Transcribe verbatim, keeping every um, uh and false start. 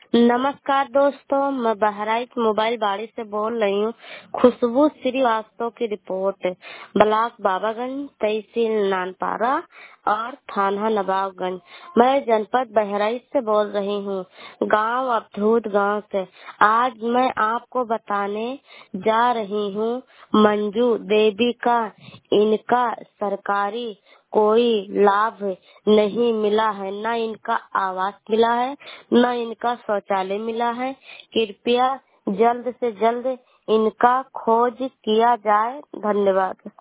नमस्कार दोस्तों, मैं बहराइच मोबाइल बाड़ी से बोल रही हूँ। खुशबू श्रीवास्तव की रिपोर्ट। ब्लॉक बाबागंज, तहसील नानपारा और थाना नवाबगंज। मैं जनपद बहराइच से बोल रही हूँ, गांव अवधूत गांव से। आज मैं आपको बताने जा रही हूँ मंजू देवी का। इनका सरकारी कोई लाभ नहीं मिला है, न इनका आवास मिला है, न इनका शौचालय मिला है। कृपया जल्द से जल्द इनका खोज किया जाए। धन्यवाद।